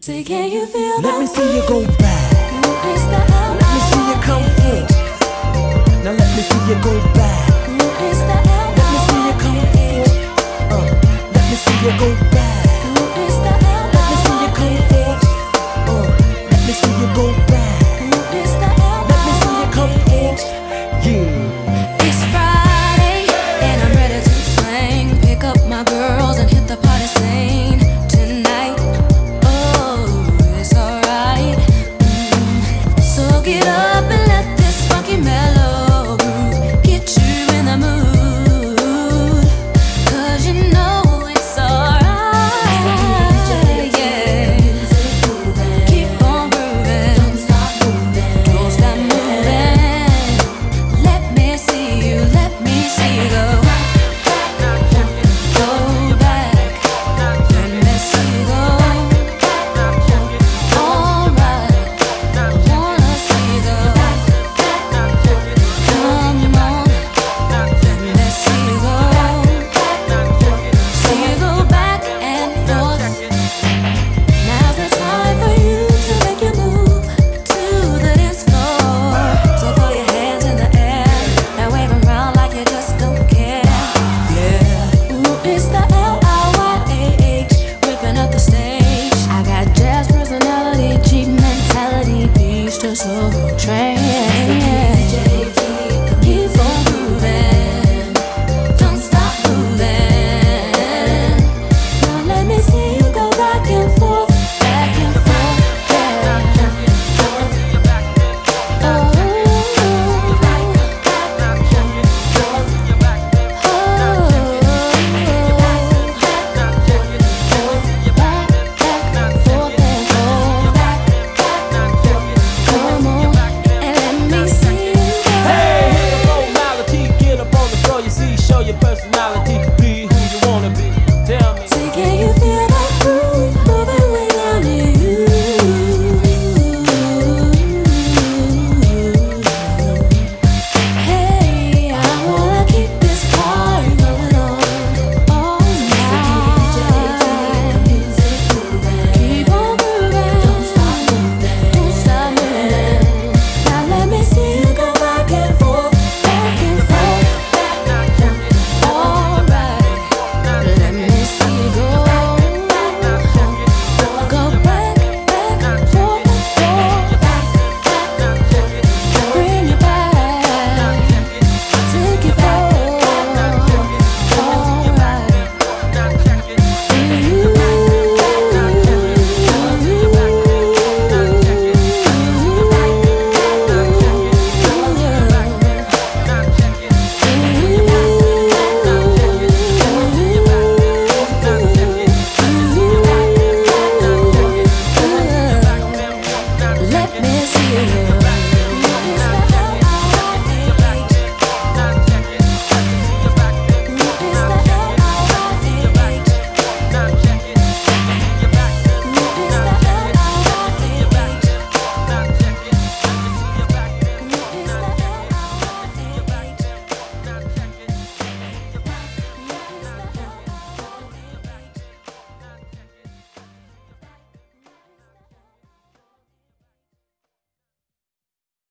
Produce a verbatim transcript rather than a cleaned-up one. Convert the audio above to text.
Say, can you feel Let the me see you go back. Who is the outlaw? Let me see you come forth. Now let me see you go back. Who is the outlaw? Let me see you come forth. Uh, let me see you go back.